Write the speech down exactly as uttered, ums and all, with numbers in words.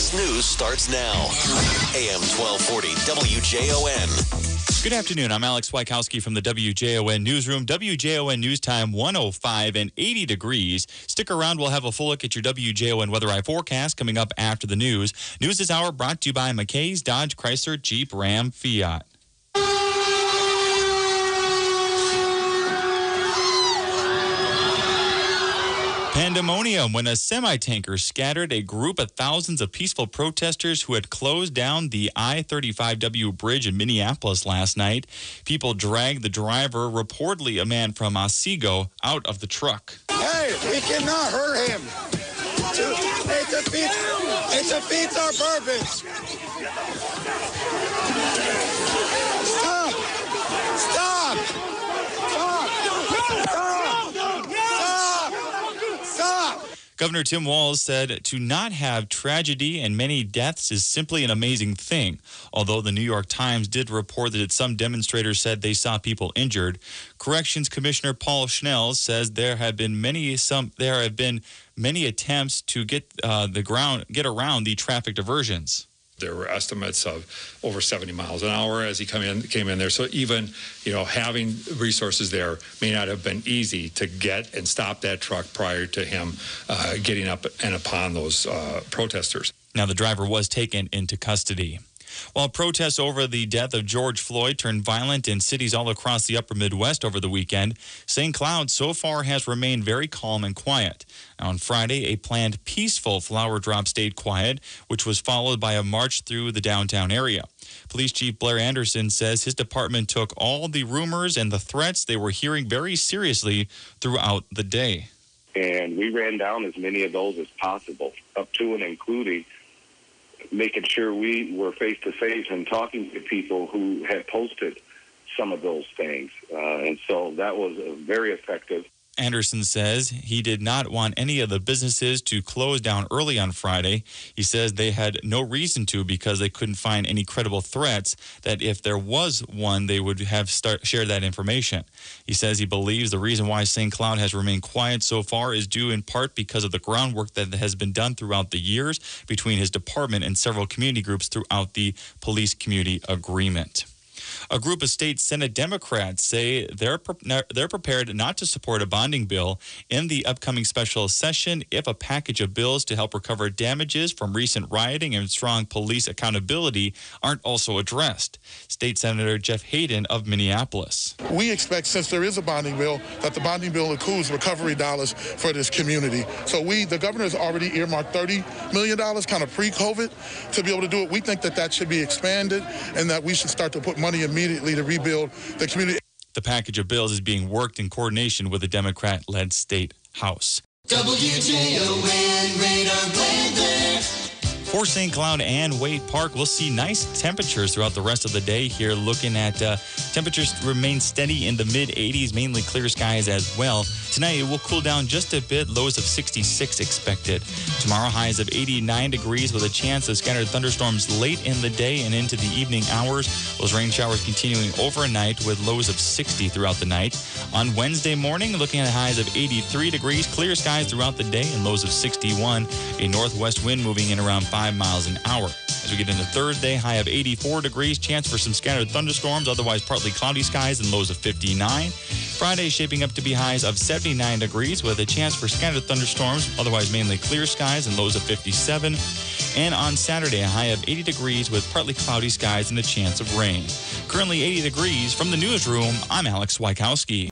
latest news starts now. A M twelve forty W J O N. Good afternoon. I'm Alex Wykowski from the W J O N Newsroom. W J O N News Time one oh five and eighty degrees. Stick around. We'll have a full look at your W J O N Weather Eye forecast coming up after the news. News this hour brought to you by McKay's Dodge Chrysler Jeep Ram Fiat. Pandemonium when a semi-tanker scattered a group of thousands of peaceful protesters who had closed down the I thirty-five W bridge in Minneapolis last night. People dragged the driver, reportedly a man from Otsego, out of the truck. Hey, we cannot hurt him. It defeats, it defeats our purpose. Stop! Stop! Stop! Stop! Governor Tim Walz said to not have tragedy and many deaths is simply an amazing thing. Although the New York Times did report that some demonstrators said they saw people injured, Corrections Commissioner Paul Schnell says there have been many some there have been many attempts to get uh, the ground get around the traffic diversions. There were estimates of over seventy miles an hour as he come in, came in there. So even, you know, having resources there may not have been easy to get and stop that truck prior to him uh, getting up and upon those uh, protesters. Now the driver was taken into custody. While protests over the death of George Floyd turned violent in cities all across the upper Midwest over the weekend, Saint Cloud so far has remained very calm and quiet. Now, on Friday, a planned peaceful flower drop stayed quiet, which was followed by a march through the downtown area. Police Chief Blair Anderson says his department took all the rumors and the threats they were hearing very seriously throughout the day. And we ran down as many of those as possible, up to and including making sure we were face-to-face and talking to people who had posted some of those things. Uh, and so that was uh, very effective. Anderson says he did not want any of the businesses to close down early on Friday. He says they had no reason to because they couldn't find any credible threats that if there was one, they would have start, shared that information. He says he believes the reason why Saint Cloud has remained quiet so far is due in part because of the groundwork that has been done throughout the years between his department and several community groups throughout the police community agreement. A group of state Senate Democrats say they're pre- they're prepared not to support a bonding bill in the upcoming special session if a package of bills to help recover damages from recent rioting and strong police accountability aren't also addressed. State Senator Jeff Hayden of Minneapolis. We expect, since there is a bonding bill, that the bonding bill includes recovery dollars for this community. So we, the governor has already earmarked thirty million dollars kind of pre-COVID to be able to do it. We think that that should be expanded and that we should start to put money immediately to rebuild the community. The package of bills is being worked in coordination with the Democrat-led state House. W J O N Radar Weather. For Saint Cloud and Waite Park, we'll see nice temperatures throughout the rest of the day here. Looking at uh, temperatures remain steady in the mid eighties, mainly clear skies as well. Tonight, it will cool down just a bit, lows of sixty-six expected. Tomorrow, highs of eighty-nine degrees with a chance of scattered thunderstorms late in the day and into the evening hours. Those rain showers continuing overnight with lows of sixty throughout the night. On Wednesday morning, looking at highs of eighty-three degrees, clear skies throughout the day and lows of sixty-one. A northwest wind moving in around five miles an hour. As we get into Thursday, high of eighty-four degrees, chance for some scattered thunderstorms, otherwise partly cloudy skies and lows of fifty-nine. Friday shaping up to be highs of seventy-nine degrees with a chance for scattered thunderstorms, otherwise mainly clear skies and lows of fifty-seven. And on Saturday, a high of eighty degrees with partly cloudy skies and a chance of rain. Currently eighty degrees. From the newsroom, I'm Alex Wykowski.